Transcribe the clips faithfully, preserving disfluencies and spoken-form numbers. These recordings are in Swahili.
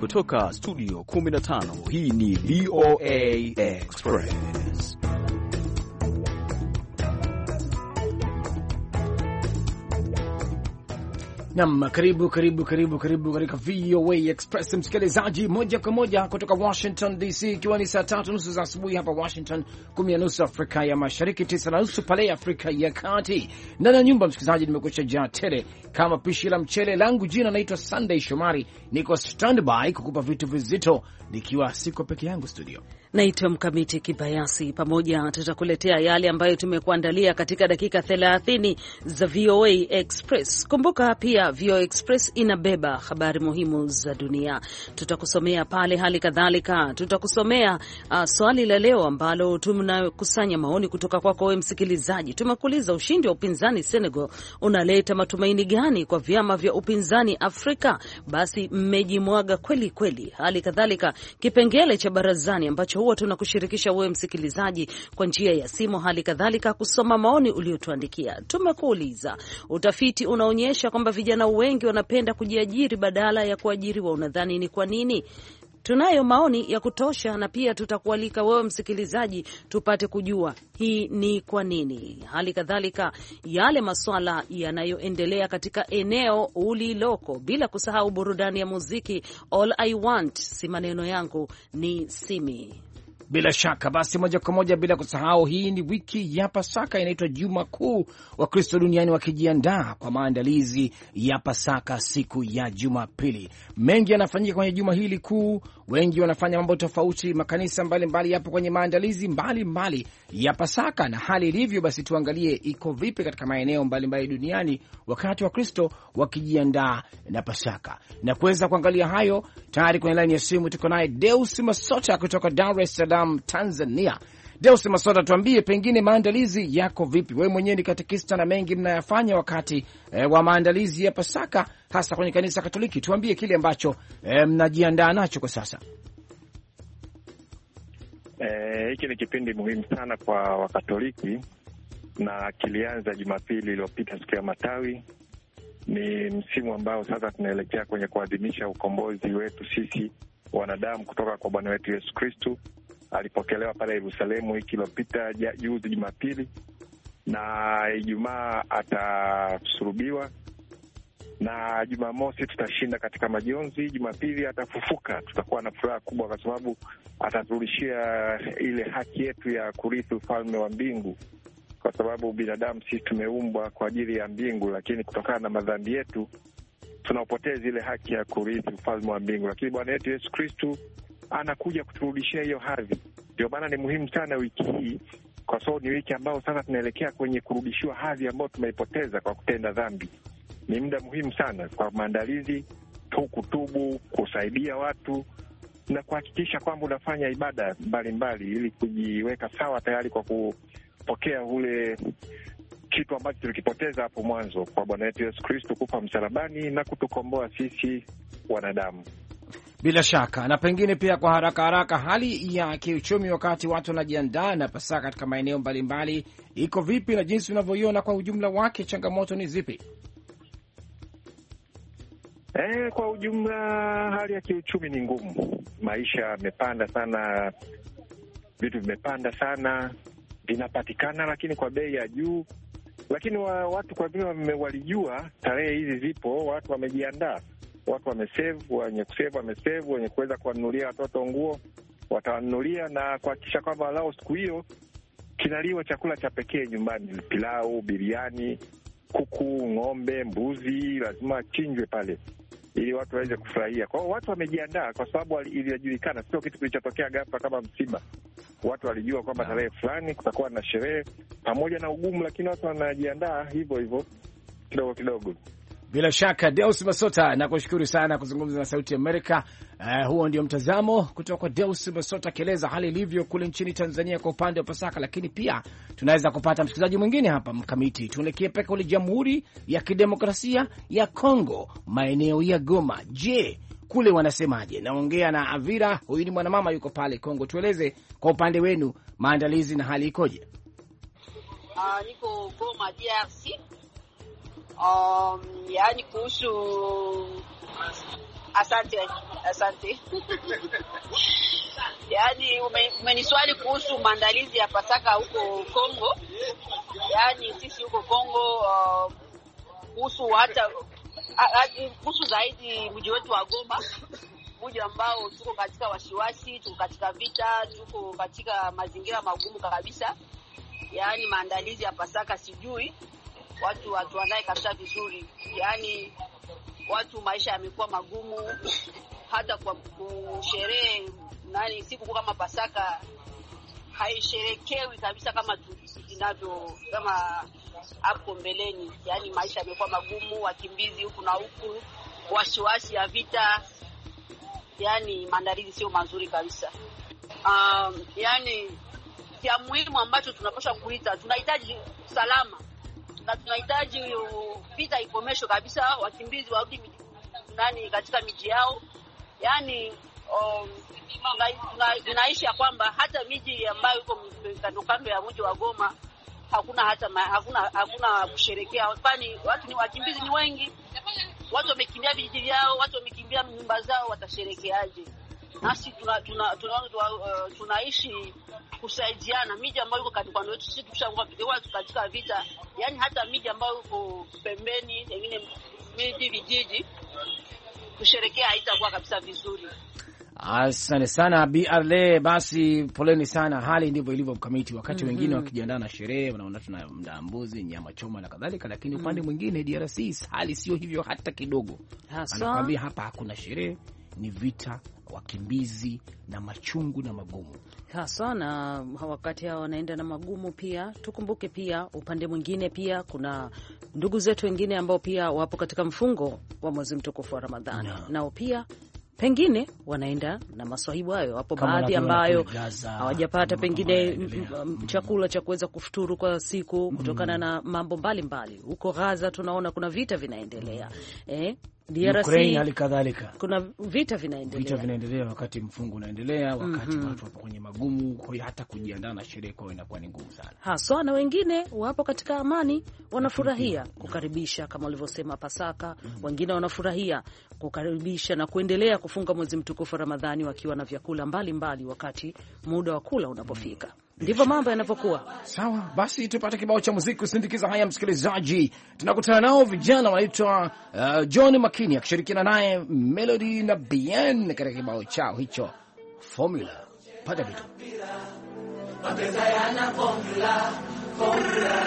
kutoka studio kumi na tano, hii ni V O A Express. Nam, karibu karibu karibu karibu katika V O A Express, msikilizaji, moja kwa moja kutoka Washington D C, ikiwa ni saa tatu nusu za asubuhi hapa Washington, kumi na nusu Afrika ya Mashariki, tisa na nusu pale Afrika ya Kati. Ndani ya nyumba, msikilizaji, nimekuacha jaa tele kama pishi la mchele langu. Jina naitwa Sunday Shomari, niko standby kukupa vitu vizito, nikiwa siko peke yangu studio. Naitwa Mkamiti Kibayasi. Pamoja tutakuletea yale ambayo tumekuandalia katika dakika thelathini za V O A Express. Kumbuka pia V O A Express inabeba habari muhimu za dunia. Tutakusomea pale, hali kadhalika tutakusomea uh, swali la leo ambalo tunakusanya maoni kutoka kwako wewe msikilizaji. Tumekuuliza, ushindi wa upinzani Senegal unaleta matumaini gani kwa vyama vya upinzani Afrika? Basi mmejimwaga kweli kweli. Hali kadhalika kipengele cha barazani ambacho huwa tunakushirikisha wewe msikilizaji kwa njia ya simu, hali kadhalika kusoma maoni uliotuandikia. Tumekuuliza, utafiti unaonyesha kwamba vijana wengi wanapenda kujiajiri badala ya kuajiriwa. Unadhani ni kwa nini? Tunayo maoni ya kutosha, na pia tutakualika wewe msikilizaji tupate kujua hii ni kwa nini. Hali kadhalika yale masuala yanayoendelea katika eneo uliloko, bila kusahau burudani ya muziki. All I want, si maneno yangu, ni Simi. Bila shaka basi, moja kwa moja bila kusahau, hii ni wiki ya Pasaka, inaitwa Juma Kuu, wa Kristo duniani wakijiandaa kwa maandalizi ya Pasaka siku ya Jumapili. Mengi yanafanyika kwenye juma hili kuu, wengi wanafanya mambo tofauti, makanisa mbalimbali yapo kwenye maandalizi mbalimbali ya Pasaka. Na hali ilivyo, basi tuangalie iko vipi katika maeneo mbalimbali duniani wakati wa Kristo wakijiandaa na Pasaka. Na kuweza kuangalia hayo, tayari kwenye line ya simu tuko naye Deus Masota kutoka Dar es Salaam, Tanzania. Deus Masota, tuambie pengine maandalizi yako vipi? Wewe mwenyewe ni katekista na mengi mnayafanya wakati e, wa maandalizi ya Pasaka, hasa kwenye kanisa Katoliki. Tuambie kile ambacho e, mnajiandaa nacho kwa sasa. Hiki e, ni kipindi muhimu sana kwa Wakatoliki, na kilianza Jumapili iliyopita, siku ya Matawi. Ni msimu ambao sasa tunaelekea kwenye kuadhimisha ukombozi wetu sisi wanadamu kutoka kwa Bwana wetu Yesu Kristo. Alipokelewa pale Yerusalemu wiki iliyopita, juzi Jumapili, na Ijumaa atasulubiwa, na Jumamosi tutashinda katika majonzi. Jumapili atafufuka. Tutakuwa na furaha kubwa kwa sababu ataturudishia ile haki yetu ya kurithi ufalme wa mbingu, kwa sababu binadamu sisi tumeumbwa kwa ajili ya mbingu, lakini kutokana na madhambi yetu tunaopoteza ile haki ya kurithi ufalme wa mbingu. Lakini Bwana wetu Yesu Kristo anakuja kuturudishia hiyo hadhi. Ndio maana ni muhimu sana wiki hii, kwa sababu ni wiki ambayo sasa tunaelekea kwenye kurudishiwa hadhi ambayo tumeipoteza kwa kutenda dhambi. Ni muda muhimu sana kwa maandalizi tu, kutubu, kusaidia watu na kuhakikisha kwamba unafanya ibada mbalimbali ili kujiweka sawa tayari kwa kupokea ule kitu ambacho tulikipoteza hapo mwanzo, kwa Bwana wetu Yesu Kristo kufa msalabani na kutukomboa sisi wanadamu. Bila shaka. Na pengine pia kwa haraka haraka, hali ya kiuchumi wakati watu wanajiandaa na Pasaka katika maeneo mbalimbali iko vipi, na jinsi unavyoiona kwa ujumla wake, changamoto ni zipi? Eh, kwa ujumla hali ya kiuchumi ni ngumu. Maisha yamepanda sana, vitu vimepanda sana, vinapatikana lakini kwa bei ya juu. Lakini wa, watu kwa vile walijua tarehe hizi zipo, watu wamejiandaa. Watu wamesave, wenye kusave wamesave, wenye kuweza kuwanunulia watoto nguo watawanunulia, na kuhakikisha kwamba lao siku hiyo kinaliwa chakula cha pekee nyumbani, pilau, biriani, kuku, ng'ombe, mbuzi, lazima chinjwe pale ili watu waweze kufurahia. Kwa hiyo watu wamejiandaa, kwa sababu ilijulikana, sio kitu kilichotokea ghafla kama msiba. Watu walijua kwamba tarehe fulani kutakuwa na sherehe, pamoja na ugumu, lakini watu wanajiandaa hivyo hivyo kidogo kidogo. Bila shaka. Deus Masota, nakushukuru sana kuzungumza na Sauti ya Amerika. Uh, huo ndio mtazamo kutoka kwa Deus Masota akieleza hali ilivyo kule nchini Tanzania kwa upande wa Pasaka. Lakini pia tunaweza kupata msikilizaji mwingine hapa Mkamiti. Tuelekee peka kule Jamhuri ya Kidemokrasia ya Kongo, maeneo ya Goma. Je, kule wanasemaje? Naongea na Avira, huyu ni mwanamama yuko pale Kongo. Tueleze kwa upande wenu maandalizi na hali ikoje? Uh, niko Goma D R C. Um, yani kuhusu Asante, asante. Yaani umeniswali kuhusu maandalizi ya Pasaka huko Kongo. Yaani sisi huko Kongo uh, kuhusu hata kuhusu zaidi mji wetu wa Goma, mji ambao tuko katika wasiwasi, tuko katika vita, tuko katika mazingira magumu kabisa. Yaani maandalizi ya Pasaka sijui watu watu wanae kabisa vizuri. Yaani watu maisha yamekuwa magumu, hata kwa kusherehe nani siku kama Pasaka haisherekewi kabisa kama tunavyo kama hapo mbeleni. Yaani maisha yamekuwa magumu, wakimbizi huku na huku, wasiwasi ya vita. Yaani maandalizi sio mazuri kabisa. Um, yaani ya muhimu ambacho tunapaswa kuita, tunahitaji salama na tunahitaji vita ikomeshwe kabisa, wakimbizi warudi ndani katika miji yao. Yaani um, tunaishi ya kwamba hata miji ambayo iko kando kando ya mji wa Goma hakuna hata ma, hakuna hakuna kusherekea, kwani watu ni wakimbizi ni wengi, watu wamekimbia vijiji vyao, watu wamekimbia nyumba zao, watasherekeaje? Nasi tuna tuna tunaona tuna, uh, tunaishi kusaidiana. Miji ambayo iko katika wetu sisi tukishakuwa katika vita, yani hata miji ambayo iko pembeni, wengine miji vijiji, kusherekea haitakuwa kabisa vizuri. Asante sana B R L. Basi poleni sana, hali ndivyo ilivyo Mkamiti. Wakati mm -hmm. wengine wakijiandaa na sherehe, wanaona tuna mbuzi, nyama choma na kadhalika, lakini upande mm -hmm. mwingine D R C hali sio hivyo hata kidogo. Anakuambia hapa hakuna sherehe, ni vita, wakimbizi na machungu na magumu. Hasa na wakati hao wanaenda na magumu, pia tukumbuke pia upande mwingine pia kuna ndugu zetu wengine ambao pia wapo katika mfungo wa mwezi mtukufu wa Ramadhani no. nao pia pengine wanaenda na maswahibu hayo. Hapo baadhi ambayo hawajapata pengine chakula cha kuweza kufuturu kwa siku kutokana na mambo mbalimbali. Huko Gaza tunaona kuna vita vinaendelea. Eh, D R C Ukraine halikadhalika. Kuna vita vinaendelea. Vita vinaendelea wakati mfungo unaendelea, wakati mm -hmm. watu wapo kwenye magumu, kwa hiyo hata kujiandaa na sherehe kwao inakuwa ni ngumu sana. Hasa na wengine wapo katika amani, wanafurahia kukaribisha kama walivyosema Pasaka, mm -hmm. wengine wanafurahia kukaribisha na kuendelea kufunga mwezi mtukufu Ramadhani wakiwa na vyakula mbalimbali wakati muda wa kula unapofika. Mm -hmm. Ndivyo mambo yanavyokuwa. Sawa, basi tupate kibao cha muziki kusindikiza haya msikilizaji. Tunakutana nao vijana wanaitwa uh, John Makini akishirikiana naye Melody na Bien katika kibao chao hicho Formula. Pata vitu. Mapenzi yana formula, formula.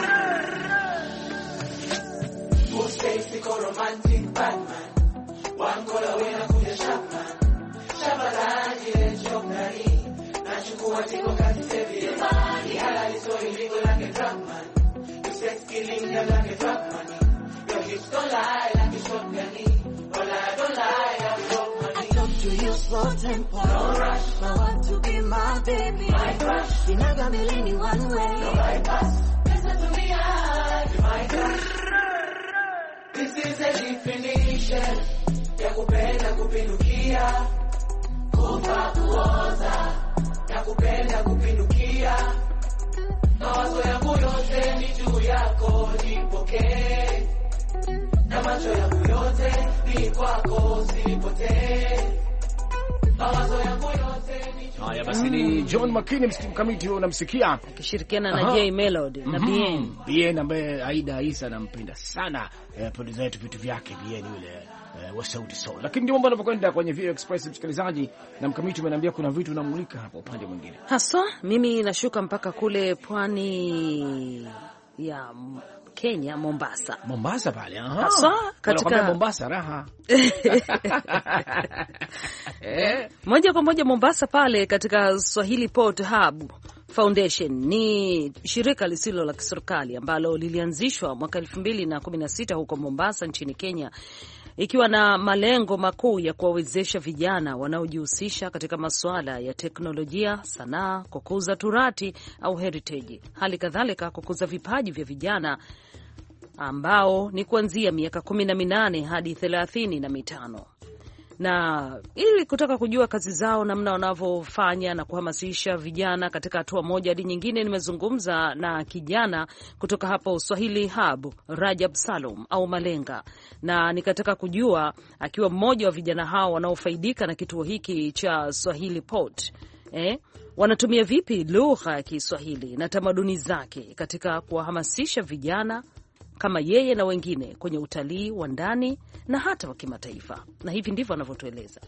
Mustay ko romantic Batman. One color when I put a shotgun. Shabalaji le chokari. Nachukua tiko kati sevi. Ni halali so illegal like a drug man. You sex killing them like a drug money. Your hips don't lie like a shotgun. Well, I don't lie, I'm drug money. I talk to you slow tempo. No rush. I want to be my baby. My crush. Sinaga milini one way. No bypass. Listen to me, I be my crush. This is a definition. Ya kupenda kupindukia. Kufa kuoza. Ya kupenda kupindukia. Mawazo yangu yote ni juu yako, nipokee. Na macho yangu yote ni kwako, usipotee. Mawazo yangu yote ni juu. Haya basi, ni John Makini mkamiti unamsikia akishirikiana na J Melody na Bien. Bien ambaye Aida Isa anampenda sana, eh, producer yetu vitu vyake Bien yule wa Sauti Sol. Lakini ndio mambo yanapokwenda kwenye V O Express msikilizaji, na mkamiti umeniambia kuna vitu unamulika hapo upande mwingine. Hasa mimi nashuka mpaka kule pwani ya Kenya, Mombasa. Mombasa pale, aha. Hasa katika Mombasa raha. eh, moja kwa moja Mombasa pale katika Swahili Port Hub Foundation ni shirika lisilo la kiserikali ambalo lilianzishwa mwaka elfu mbili na kumi na sita huko Mombasa nchini Kenya, ikiwa na malengo makuu ya kuwawezesha vijana wanaojihusisha katika masuala ya teknolojia, sanaa, kukuza turati au heritage, hali kadhalika kukuza vipaji vya vijana ambao ni kuanzia miaka kumi na minane hadi thelathini na mitano. na ili kutaka kujua kazi zao, namna wanavyofanya na kuhamasisha vijana katika hatua moja hadi nyingine, nimezungumza na kijana kutoka hapo Swahili Hub, Rajab Salum au Malenga, na nikataka kujua akiwa mmoja wa vijana hao wanaofaidika na kituo hiki cha Swahili Pot, eh, wanatumia vipi lugha ya Kiswahili na tamaduni zake katika kuwahamasisha vijana kama yeye na wengine kwenye utalii wa ndani na hata wa kimataifa. Na hivi ndivyo anavyotueleza.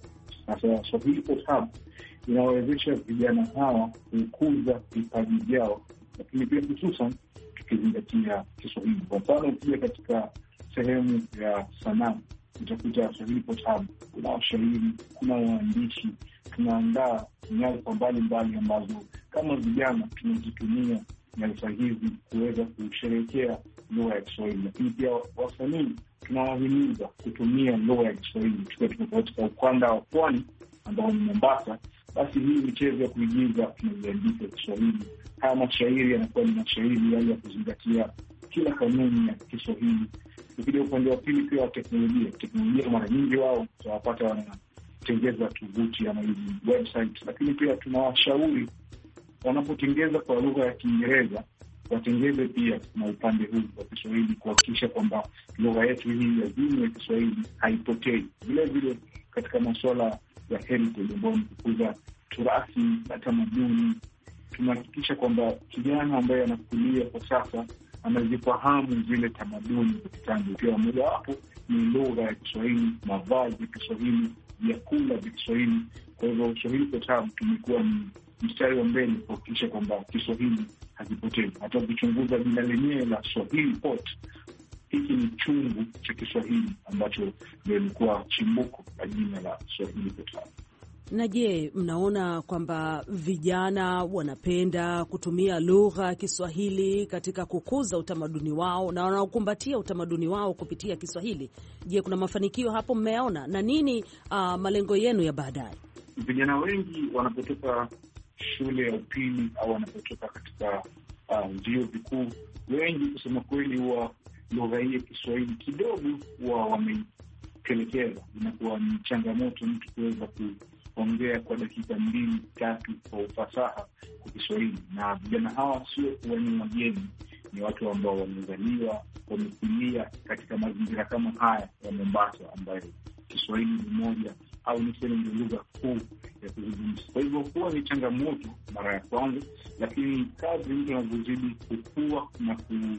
Sasa Swahili Pot Hub inawawezesha vijana hawa kukuza vipaji vyao, lakini pia hususan tukizingatia Kiswahili. Kwa mfano, pia katika sehemu ya sanaa utakuta Swahili Pot Hub kuna washairi, kuna waandishi, tunaandaa nyarfa mbalimbali ambazo kama vijana tunazitumia nyarfa hizi kuweza kusherehekea lugha ya Kiswahili. Lakini pia wasanii tunawahimiza kutumia lugha ya Kiswahili. Tukiwa tuko katika ukanda wa pwani ambao ni Mombasa, basi hii michezo ya kuigiza tunaiandika Kiswahili. Haya mashairi yanakuwa ni mashairi yale ya kuzingatia kila kanuni ya Kiswahili. Ukija upande wa pili pia wa teknolojia, teknolojia mara nyingi wao tunawapata wanatengeza tovuti ama hizi website, lakini pia tunawashauri wanapotengeza kwa lugha ya Kiingereza watengeze pia na upande huu wa Kiswahili, kuhakikisha kwamba lugha yetu hii ya dini ya Kiswahili haipotei. Vile vile katika masuala ya heritage ambayo ni kukuza turathi na tamaduni, tunahakikisha kwamba kijana ambaye anakulia kwa sasa anazifahamu zile tamaduni za kitambo. Pia moja wapo ni lugha ya Kiswahili, mavazi ya Kiswahili, vyakula vya Kiswahili. Kwa hivyo Swahili Pot Hub tumekuwa ni mstari wa mbele kuhakikisha kwamba Kiswahili hakipotei. Hata ukichunguza jina lenyewe la Swahili Pot, hiki ni chungu cha Kiswahili ambacho lilikuwa chimbuko la jina la Swahili Pot Hub. Na je, mnaona kwamba vijana wanapenda kutumia lugha ya Kiswahili katika kukuza utamaduni wao na wanaokumbatia utamaduni wao kupitia Kiswahili? Je, kuna mafanikio hapo mmeona? Na nini uh, malengo yenu ya baadaye? Vijana wengi wanapotoka shule ya upili au wanapotoka katika vyuo uh, vikuu, wengi kusema kweli huwa lugha hii ya Kiswahili kidogo huwa wameitelekeza. Inakuwa ni changamoto mtu kuweza kuongea kwa dakika mbili tatu kwa ufasaha kwa Kiswahili. Na vijana hawa sio kuwa ni wageni, ni watu ambao wamezaliwa, wamekulia katika mazingira kama haya ya Mombasa, ambayo Kiswahili ni moja au niseme ndio lugha kuu ya kuzungumza. Kwa hivyo huwa ni changamoto mara ya kwanza, lakini kadri mtu anavyozidi kukua na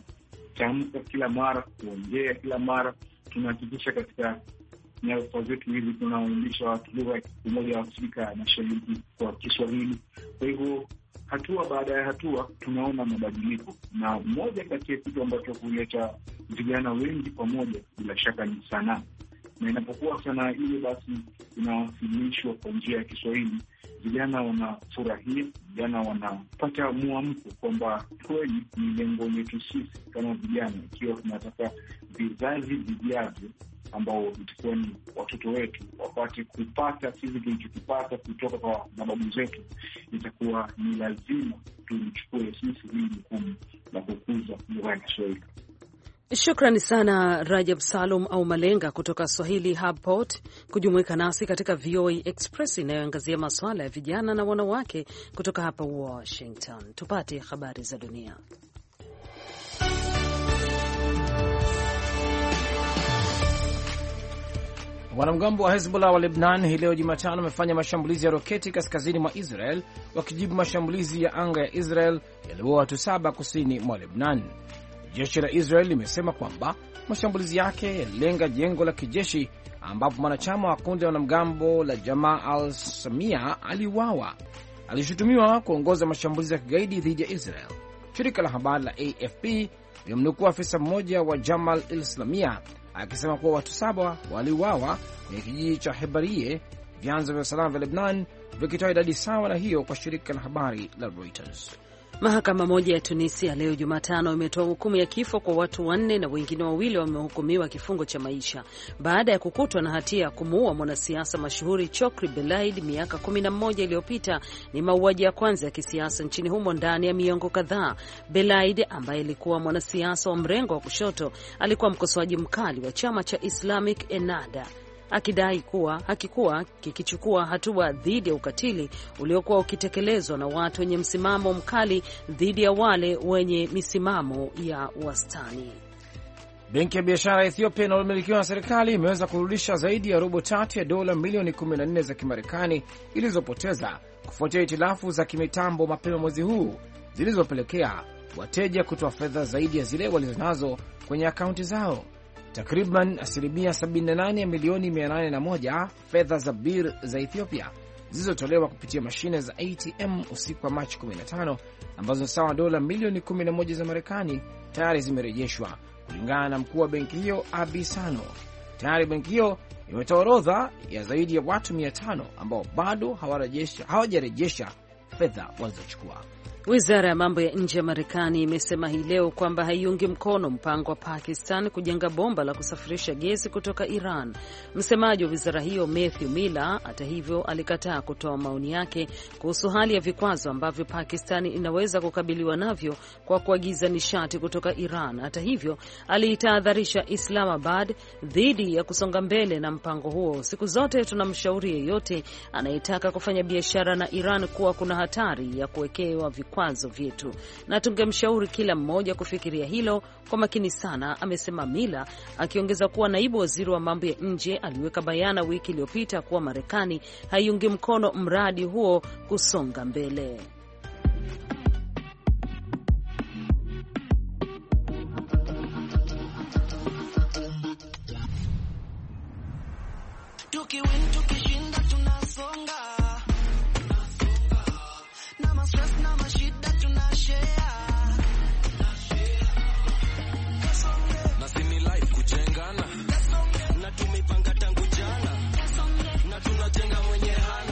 kutamka kila mara, kuongea kila mara, tunahakikisha katika nyarfa zetu hizi tunawaundisha watu lugha Umoja wa Afrika Mashariki kwa Kiswahili. Kwa hivyo hatua baada ya hatua tunaona mabadiliko, na moja kati ya kitu ambacho huleta vijana wengi pamoja bila shaka ni sanaa. Na inapokuwa sanaa ile basi inawasilishwa kwa njia ya Kiswahili, vijana wanafurahia, vijana wanapata muamko kwamba kweli ni lengo letu sisi kama vijana, ikiwa tunataka vizazi vijavyo ambao itakuwa ni watoto wetu wapate kupata sisi tulichokipata kutoka kwa mababu zetu, itakuwa ni lazima tulichukue sisi hili jukumu la kukuza lugha ya Kiswahili. Shukrani sana Rajab Salum au Malenga kutoka Swahili Hub Pot kujumuika nasi katika V O A Express inayoangazia masuala ya vijana na wanawake kutoka hapa Washington. Tupate habari za dunia. Wanamgambo wa Hezbollah wa Lebanon hii leo Jumatano wamefanya mashambulizi ya roketi kaskazini mwa Israel, wakijibu mashambulizi ya anga ya Israel yaliyoua watu saba kusini mwa Lebanon. Jeshi la Israel limesema kwamba mashambulizi yake yalilenga jengo la kijeshi ambapo mwanachama wa kundi la wanamgambo la Jamaa al-Samia aliuawa. Alishutumiwa kuongoza mashambulizi ya kigaidi dhidi ya Israel. Shirika la habari la A F P limemnukuu afisa mmoja wa Jamaa al-Islamia akisema kuwa watu saba waliuawa kwenye kijiji cha Hebarie. Vyanzo vya usalama vya Lebanon vikitoa idadi sawa na hiyo kwa shirika la habari la Reuters. Mahakama moja ya Tunisia leo Jumatano imetoa hukumu ya kifo kwa watu wanne na wengine wawili wamehukumiwa kifungo cha maisha baada ya kukutwa na hatia ya kumuua mwanasiasa mashuhuri Chokri Belaid miaka kumi na moja iliyopita. Ni mauaji ya kwanza ya kisiasa nchini humo ndani ya miongo kadhaa. Belaid ambaye alikuwa mwanasiasa wa mrengo wa kushoto alikuwa mkosoaji mkali wa chama cha Islamic Ennahda akidai kuwa hakikuwa kikichukua hatua dhidi ya ukatili uliokuwa ukitekelezwa na watu wenye msimamo mkali dhidi ya wale wenye misimamo ya wastani. Benki ya biashara ya Ethiopia inayomilikiwa na serikali imeweza kurudisha zaidi ya robo tatu ya dola milioni kumi na nne za Kimarekani ilizopoteza kufuatia hitilafu za kimitambo mapema mwezi huu zilizopelekea wateja kutoa fedha zaidi ya zile walizonazo kwenye akaunti zao. Takriban asilimia sabini na nane ya milioni mia nane na moja fedha za bir za Ethiopia zilizotolewa kupitia mashine za A T M usiku wa Machi kumi na tano, ambazo sawa dola milioni kumi na moja za Marekani, tayari zimerejeshwa, kulingana na mkuu wa benki hiyo Abi Sano. Tayari benki hiyo imetoa orodha ya zaidi ya watu mia tano ambao bado hawajarejesha fedha walizochukua. Wizara ya mambo ya nje ya Marekani imesema hii leo kwamba haiungi mkono mpango wa Pakistan kujenga bomba la kusafirisha gesi kutoka Iran. Msemaji wa wizara hiyo Matthew Miller, hata hivyo, alikataa kutoa maoni yake kuhusu hali ya vikwazo ambavyo Pakistan inaweza kukabiliwa navyo kwa kuagiza nishati kutoka Iran. Hata hivyo, aliitahadharisha Islamabad dhidi ya kusonga mbele na mpango huo. Siku zote tunamshauri yeyote anayetaka kufanya biashara na Iran kuwa kuna hatari ya kuwekewa vikwazo vyetu, na tungemshauri kila mmoja kufikiria hilo kwa makini sana, amesema Mila, akiongeza kuwa naibu waziri wa mambo ya nje aliweka bayana wiki iliyopita kuwa Marekani haiungi mkono mradi huo kusonga mbele. Tukiwin tukishinda tunasonga, na mastress na mashida tunashare, na sini life kujengana, na tumepanga tangu jana, na tunajenga mwenye hana.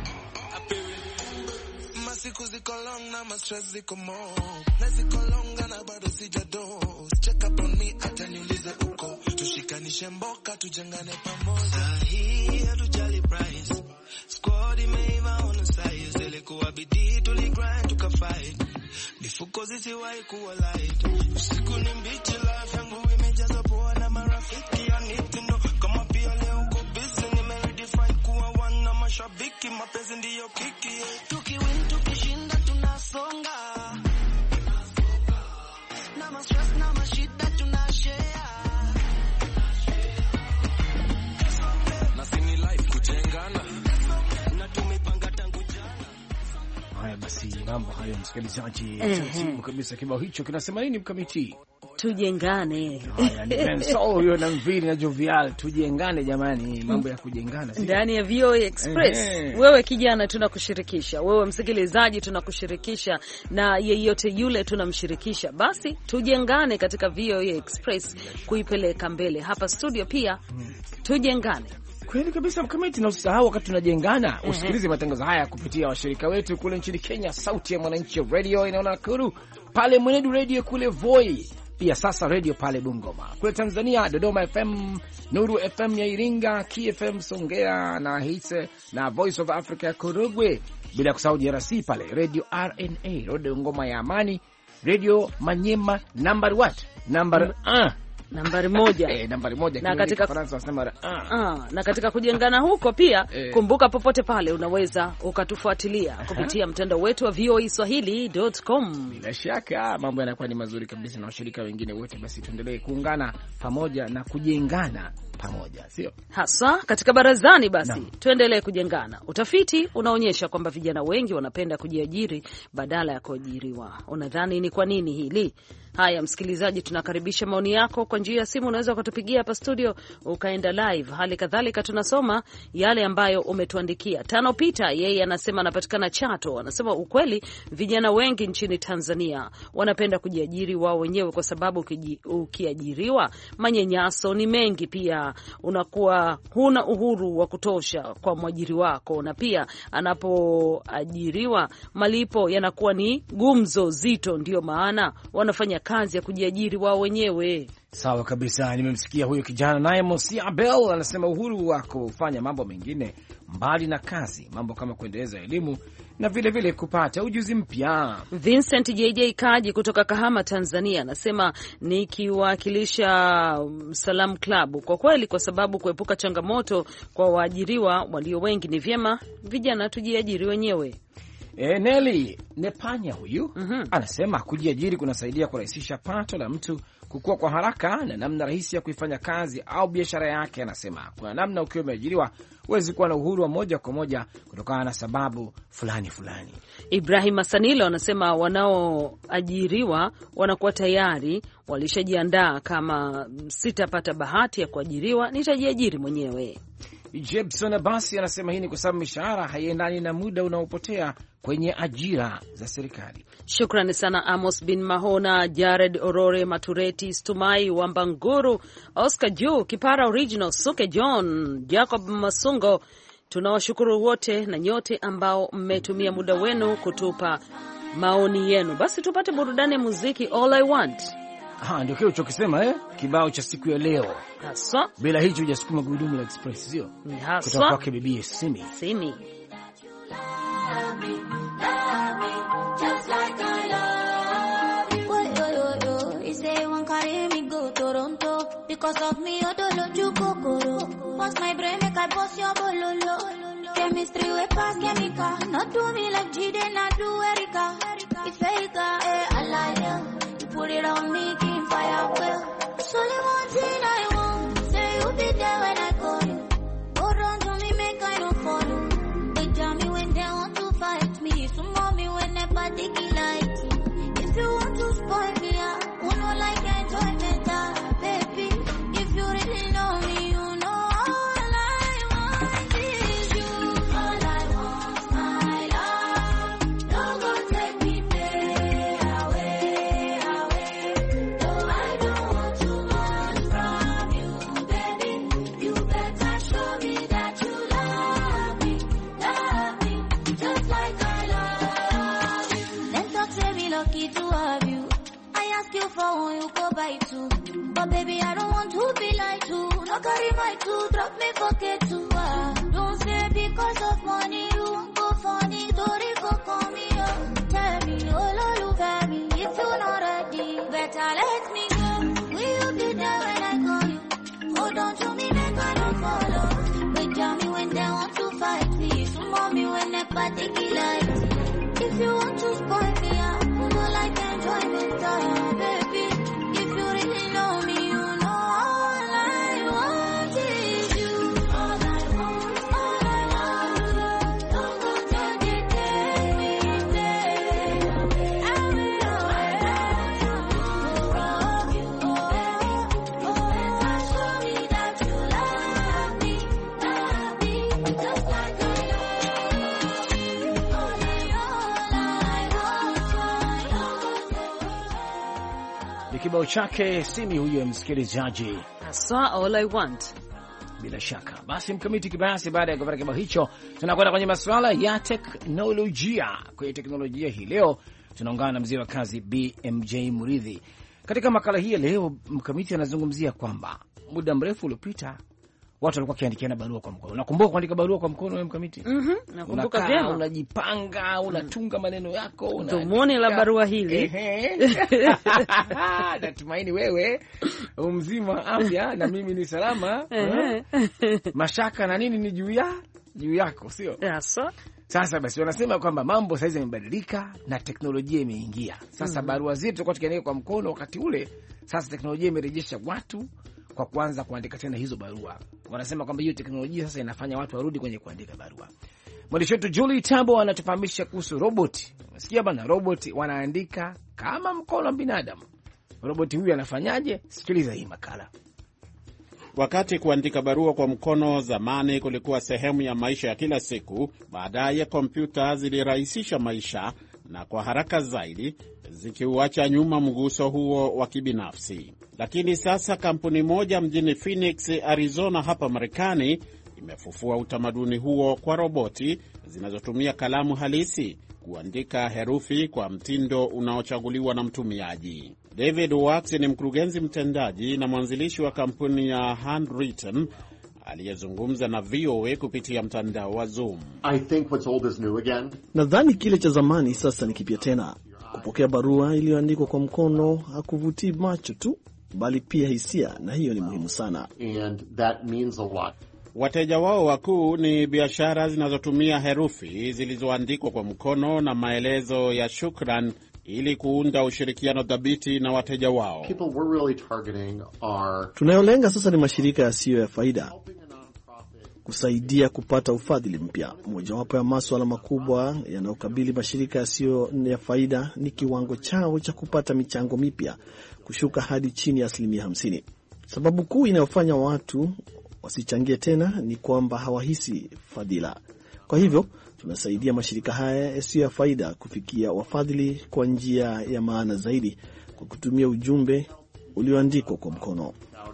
Masiku ziko long na mastress ziko more, na ziko long na bado sijado. Check up on me ataniulize uko, tushikanishe mboka tujengane pamoja. Hii hatujali price, squad imeiva on the size, ilikuwa bidii tuligrind tukafight, mifuko zisiwahi kuwa light. Usiku ni mbichi, life yangu imejaza poa na marafiki. I need to know kama pia leo uko busy, nimeredefine kuwa one na mashabiki, mapenzi ndiyo kiki. Tukiwin tukishinda tunasonga, na mastress na mashida tunashare, na sini life kujengana, na tumepanga tangu jana. Haya basi, mambo hayo msikilizaji, taratibu kabisa. Kibao hicho kinasema nini mkamiti? Tujengane. Haya ni Benso huyo na Mviri na Jovial, tujengane jamani, mambo ya kujengana ndani ya V O A Express. Wewe kijana tunakushirikisha, wewe msikilizaji tunakushirikisha, na yeyote yule tunamshirikisha. Basi tujengane katika V O A Express kuipeleka mbele. Hapa studio pia tujengane. Kweli kabisa mkamiti, na usisahau wakati tunajengana usikilize matangazo haya kupitia washirika wetu kule nchini Kenya, Sauti ya Mwananchi Radio inaona Nakuru, pale Mwenedu Radio kule Voi, pia sasa radio pale Bungoma. Kule Tanzania Dodoma F M, Nuru F M ya Iringa, K F M Songea na Hise na Voice of Africa Korogwe, bila kusahau D R C pale Radio R N A, Radio Ngoma ya Amani, Radio Manyema number what? Number one. Nambari moja. Eh, nambari moja. Na katika Faransa wasema ah. Ah, na katika kujengana huko pia eh, kumbuka popote pale unaweza ukatufuatilia kupitia mtandao wetu wa v o a swahili dot com. Bila shaka mambo yanakuwa ni mazuri kabisa na washirika wengine wote, basi tuendelee kuungana pamoja na kujengana pamoja, sio? Hasa katika barazani basi no. Tuendelee kujengana. Utafiti unaonyesha kwamba vijana wengi wanapenda kujiajiri badala ya kuajiriwa. Unadhani ni kwa nini hili? Haya msikilizaji, tunakaribisha maoni yako kwa njia ya simu. Unaweza kutupigia hapa studio ukaenda live. Hali kadhalika tunasoma yale ambayo umetuandikia. Tano Pita yeye anasema anapatikana Chato, anasema ukweli vijana wengi nchini Tanzania wanapenda kujiajiri wao wenyewe kwa sababu ukiajiriwa manyanyaso ni mengi, pia unakuwa huna uhuru wa kutosha kwa mwajiri wako, na pia anapoajiriwa malipo yanakuwa ni gumzo zito, ndio maana wanafanya kazi ya kujiajiri wao wenyewe. Sawa kabisa, nimemsikia huyo kijana naye Mosi Abel anasema uhuru wa kufanya mambo mengine mbali na kazi, mambo kama kuendeleza elimu na vile vile kupata ujuzi mpya. Vincent J J Kaji kutoka Kahama, Tanzania, anasema nikiwakilisha Salam Club, kwa kweli, kwa sababu kuepuka changamoto kwa waajiriwa walio wengi, ni vyema vijana tujiajiri wenyewe. E, Nelly Nepanya huyu mm -hmm. anasema kujiajiri kunasaidia kurahisisha pato la mtu kukua kwa haraka na namna rahisi ya kuifanya kazi au biashara yake. Anasema kuna namna ukiwa umeajiriwa huwezi kuwa na uhuru wa moja kwa moja kutokana na sababu fulani fulani. Ibrahim Asanilo anasema wanaoajiriwa wanakuwa tayari walishajiandaa, kama sitapata bahati ya kuajiriwa nitajiajiri mwenyewe. Jebson Abasi anasema hii ni kwa sababu mishahara haiendani na muda unaopotea kwenye ajira za serikali. Shukrani sana Amos bin Mahona, Jared Orore, Matureti Stumai, Wambanguru, Oscar Ju, Kipara Original, Suke John, Jacob Masungo. Tunawashukuru wote na nyote ambao mmetumia muda wenu kutupa maoni yenu. Basi tupate burudani ya muziki. All I Want. Ah, ndio kile ulichokisema eh, kibao cha siku ya leo. Haswa. Bila hicho hujasukuma gurudumu la Express, sio? Haswa. Kutoka kwa Bibi Simi. Simi. Because of me, you don't look you kokoro. Once my brain make I bust your bololo. Chemistry we pass chemical. Not do me like Jide, not do Erica. It's fake, eh, I lie you. You put it on me, keep fire well. It's only one thing I want. Say you'll be there when I call you. Go run to me, make I don't follow. They tell me when they want to fight me. So mommy when they party light. If you want to spoil me, I won't know like enjoyment, ah, baby. If you really know me, you know all I want is you. All I want, my love. Don't go take me far away, away. Though I don't want too much from you, baby. You better show me that you love me, love me, just like I love you. Then talk, say me lucky to have you. I ask you for one, you go buy two. But baby, I don't want to be like you. No carry my two, drop me forget to. Uh. Don't say because of money you won't go funny. Dori go call me up. Tell me, oh, Lord, you got me. If you're not ready, better let me go. Will you be there when I call you? Hold on to me, make I don't follow. They tell me when they want to fight me. So mommy when they party light. If you want to spoil me, I won't go like enjoyment, uh, baby. If you really know me, you know all I want is you. All I want, all I want. Don't go tell me, take me there. I will always love you, oh, oh, better show me that you love me, love me, just like I love you. All I, all I want, all I Ni kibao chake Simi huyo msikilizaji. Haswa All I Want. Bila shaka. Basi mkamiti kibayasi, baada ya kupata kibao hicho, tunakwenda kwenye masuala ya teknolojia. Kwenye teknolojia hii leo tunaungana na mzee wa kazi B M J Muridhi. Katika makala hii leo mkamiti anazungumzia kwamba muda mrefu uliopita watu walikuwa kiandikiana barua kwa mkono. Unakumbuka kuandika barua kwa mkono wewe mkamiti? Mhm. Nakumbuka vyema. Unajipanga, unatunga maneno yako, una Dhumuni la barua hili. Natumaini wewe mzima afya na mimi ni salama. Mashaka na nini ni juu ya juu yako, sio? Sasa Sasa basi wanasema kwamba mambo sasa yamebadilika na teknolojia imeingia. Sasa mm -hmm. barua zetu tulikuwa tukiandika kwa mkono wakati ule, sasa teknolojia imerejesha watu kwa kuanza kuandika tena hizo barua. Wanasema kwamba hiyo teknolojia sasa inafanya watu warudi kwenye kuandika barua. Mwandishi wetu Julie Tambo anatufahamisha kuhusu roboti. Unasikia bana, roboti wanaandika kama mkono wa binadamu. Roboti huyu anafanyaje? Sikiliza hii makala. Wakati kuandika barua kwa mkono zamani kulikuwa sehemu ya maisha ya kila siku, baadaye kompyuta zilirahisisha maisha na kwa haraka zaidi, zikiuacha nyuma mguso huo wa kibinafsi. Lakini sasa kampuni moja mjini Phoenix, Arizona hapa Marekani imefufua utamaduni huo kwa roboti zinazotumia kalamu halisi kuandika herufi kwa mtindo unaochaguliwa na mtumiaji. David Wax ni mkurugenzi mtendaji na mwanzilishi wa kampuni ya Handwritten aliyezungumza na V O A kupitia mtandao wa Zoom. I think what's old is new again. Nadhani kile cha zamani sasa ni kipya tena. Kupokea barua iliyoandikwa kwa mkono hakuvutii macho tu, bali pia hisia, na hiyo ni muhimu sana. And that means a lot. Wateja wao wakuu ni biashara zinazotumia herufi zilizoandikwa kwa mkono na maelezo ya shukran ili kuunda ushirikiano dhabiti na wateja wao. People we're really targeting are... Tunayolenga sasa ni mashirika yasiyo ya faida, kusaidia kupata ufadhili mpya. Mojawapo ya masuala makubwa yanayokabili mashirika yasiyo ya faida ni kiwango chao cha kupata michango mipya kushuka hadi chini ya asilimia hamsini. Sababu kuu inayofanya watu wasichangie tena ni kwamba hawahisi fadhila. Kwa hivyo, tunasaidia mashirika haya yasiyo ya faida kufikia wafadhili kwa njia ya maana zaidi kwa kutumia ujumbe ulioandikwa kwa mkono.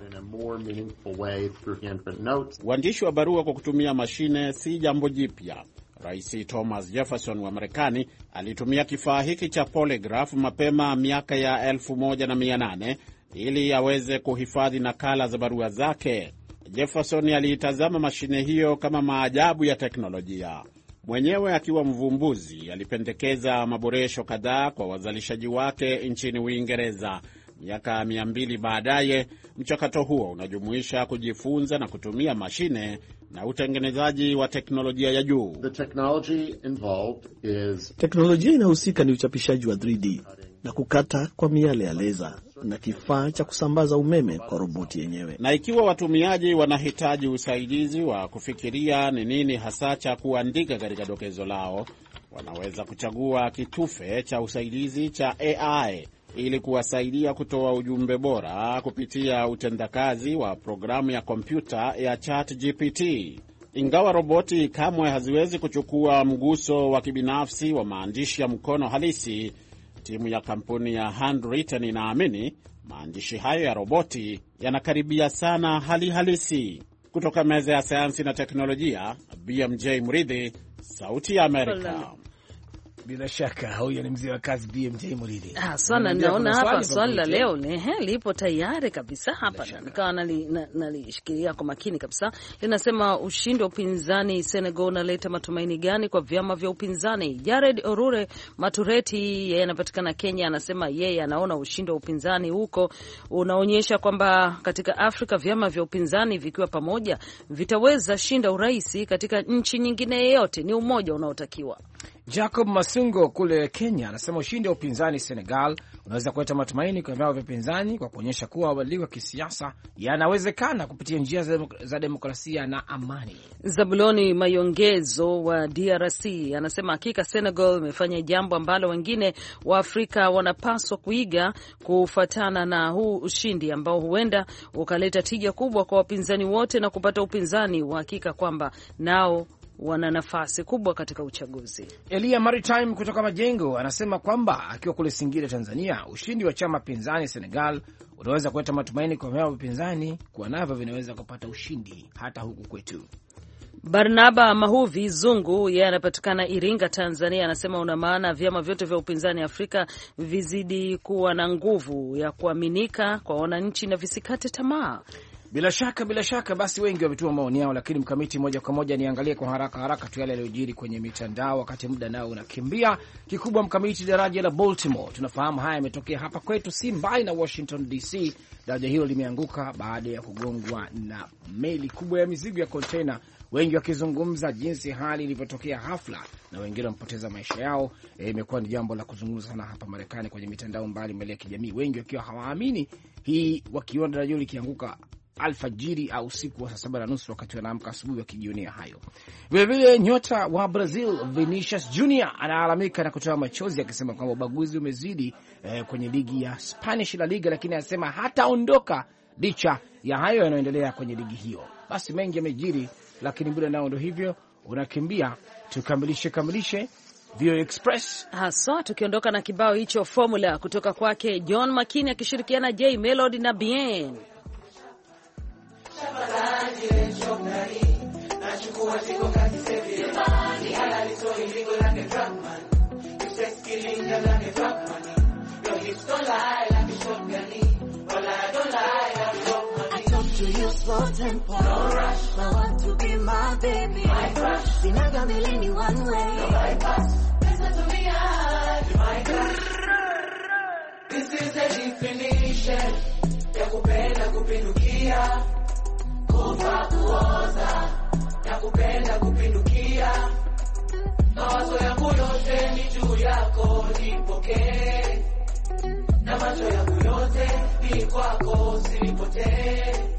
Uandishi wa barua kwa kutumia mashine si jambo jipya. Rais Thomas Jefferson wa Marekani alitumia kifaa hiki cha polygraph mapema miaka ya elfu moja na mia nane ili aweze kuhifadhi nakala za barua zake. Jefferson aliitazama mashine hiyo kama maajabu ya teknolojia. Mwenyewe akiwa mvumbuzi, alipendekeza maboresho kadhaa kwa wazalishaji wake nchini Uingereza. Miaka mia mbili baadaye, mchakato huo unajumuisha kujifunza na kutumia mashine na utengenezaji wa teknolojia ya juu. The technology involved is... Teknolojia inahusika ni uchapishaji wa three D na kukata kwa miale ya leza na kifaa cha kusambaza umeme kwa roboti yenyewe. Na ikiwa watumiaji wanahitaji usaidizi wa kufikiria ni nini hasa cha kuandika katika dokezo lao, wanaweza kuchagua kitufe cha usaidizi cha A I ili kuwasaidia kutoa ujumbe bora kupitia utendakazi wa programu ya kompyuta ya ChatGPT. Ingawa roboti kamwe haziwezi kuchukua mguso wa kibinafsi wa maandishi ya mkono halisi, timu ya kampuni ya Handwritten inaamini maandishi hayo ya roboti yanakaribia sana hali halisi. Kutoka meza ya sayansi na teknolojia, B M J Mridhi, Sauti ya Amerika. Bila shaka huyo ni mzee wa kazi B M J Mridhi. Ah, sana naona hapa swali la leo lehe lipo tayari kabisa hapa. Nikawa nalishikilia na kwa makini kabisa. Linasema ushindi wa upinzani Senegal unaleta matumaini gani kwa vyama vya upinzani? Jared Orure Matureti, yeye anapatikana Kenya, anasema yeye anaona ushindi wa upinzani huko unaonyesha kwamba katika Afrika vyama vya upinzani vikiwa pamoja vitaweza shinda urais katika nchi nyingine yoyote. Ni umoja unaotakiwa. Jacob Masungo kule Kenya anasema ushindi wa upinzani Senegal unaweza kuleta matumaini kwa vyama vya upinzani kwa kuonyesha kuwa mabadiliko ya kisiasa yanawezekana kupitia njia za demokrasia na amani. Zabuloni Mayongezo wa D R C anasema hakika Senegal imefanya jambo ambalo wengine wa Afrika wanapaswa kuiga kufuatana na huu ushindi ambao huenda ukaleta tija kubwa kwa wapinzani wote na kupata upinzani wa hakika kwamba nao wana nafasi kubwa katika uchaguzi. Elia Maritime kutoka Majengo anasema kwamba akiwa kule Singida, Tanzania, ushindi wa chama pinzani Senegal unaweza kuleta matumaini kwa vyama pinzani kuwa navyo vinaweza kupata ushindi hata huku kwetu. Barnaba Mahuvi Zungu, yeye anapatikana Iringa, Tanzania, anasema una maana vyama vyote vya upinzani Afrika vizidi kuwa na nguvu ya kuaminika kwa wananchi na visikate tamaa. Bila shaka, bila shaka, basi wengi wametuma maoni yao, lakini mkamiti moja kwa moja niangalie kwa haraka haraka tu yale yaliyojiri kwenye mitandao wakati muda nao unakimbia. Kikubwa mkamiti, daraja la Baltimore, tunafahamu haya yametokea hapa kwetu si mbali na Washington D C. Daraja hilo limeanguka baada ya kugongwa na meli kubwa ya mizigo ya container, wengi wakizungumza jinsi hali ilivyotokea hafla na wengine wamepoteza maisha yao. Imekuwa e, ni jambo la kuzungumza sana hapa Marekani kwenye mitandao mbalimbali ya kijamii, wengi wakiwa hawaamini hii, wakiona daraja hilo likianguka alfajiri au usiku wa saa saba na nusu wakati wanaamka asubuhi wakijionea hayo. Vile vile nyota wa Brazil Vinicius Junior anaalamika na kutoa machozi akisema kwamba ubaguzi umezidi eh, kwenye ligi ya Spanish La Liga, lakini anasema hataondoka licha ya hayo yanayoendelea kwenye ligi hiyo. Basi mengi yamejiri, lakini muda nao ndio hivyo unakimbia. Tukamilishe kamilishe Vio Express hasa tukiondoka na kibao hicho Formula kutoka kwake John Makini akishirikiana J Melody na Bien. I told to you slow tempo. No rush. I want to be my baby. My crush. Sinaga milini one way. No bypass. Listen to me, I my crush. This is the definition. Ya kupenda kupindukia. Kufa kuoza. Ya kupenda kupindukia. Mawazo yangu yote ni juu yako, nipokee. Na macho yangu yote ni kwako, usipotee.